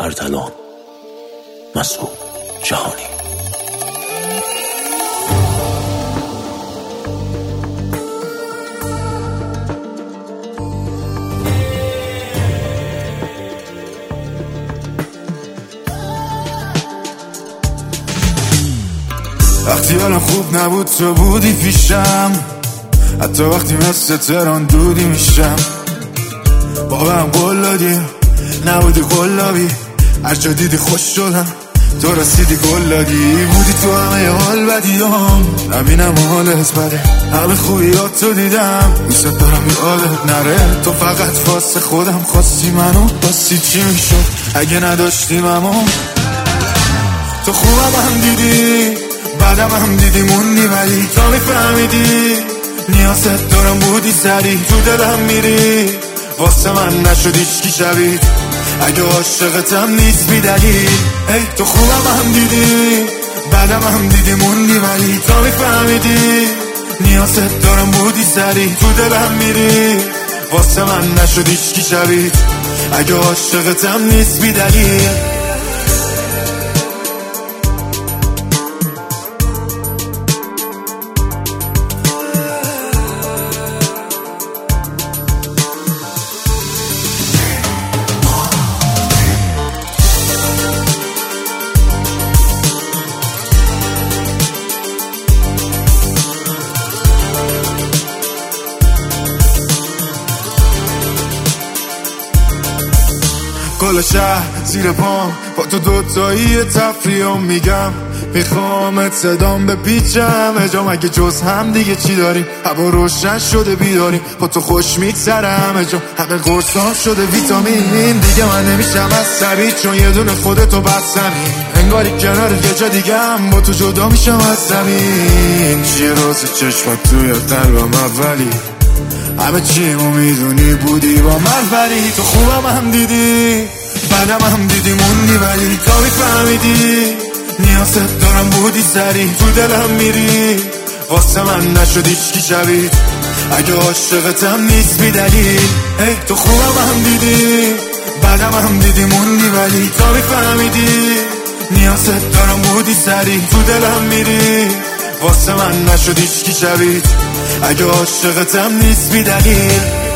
اردلان، مسعود جهانی. وقتی حالم خوب نبود تو بودی پیشم، حتی وقتی مثل تران دودی میشم. بابم قول دادی نبودی قلابی، هر جا دیدی خوش شدم تو رسیدی گل دادی. بودی تو همه حال بدیام، نبینم حالت بده، همه خوبیات تو دیدم. دوست دارم یادت نره، تو فقط واسه خودم خواستی منو. واسه چی میشد اگه نداشتیم اما تو خوبم هم دیدی بعدم هم دیدی موندی، ولی تو میفهمیدی نیازت دارم بودی سری تو دلم میری. واسه من نشد هیچکی شبید، اگه عاشقتم نیست بی دلیل. ای تو خوبم هم دیدی بعدم هم دیدی موندی، ولی تو میفهمیدی نیازت دارم بودی سری تو دلم میری. واسه من نشد هیچکی شبید، اگه عاشقتم نیست بی دلیل. کل شهر زیر پام با تو دوتایی تفریحم میگم. میخوامت صدام بپیچم اجام، اگه جز هم دیگه چی داریم؟ هوا روشن شده بیداریم، با تو خوش میگذرم اجام. همه قرصام شده ویتامین، دیگه من نمیشم عصبی چون یه دونه خودتو بستمی. انگاری کنار یه جا دیگه هم با تو جدا میشم از زمین. چیه راز چشمات توی قلبم اولی، همه چیمو میدونی بودی با من، ولی تو خوبم هم دیدی بعدم هم دیدی موندی، ولی تو میفهمیدی نیازت دارم بودی سری تو دلم میری. واسه من نشد هیچکی شبید، اگه عاشقتم نیست بی دلیل. ای تو خوبم هم دیدی بعدم هم دیدی موندی، ولی تو میفهمیدی نیازت دارم بودی سری تو دلم میری. واسه من نشد هیچکی شبید، اگه عاشقتم نیست بی دلیل.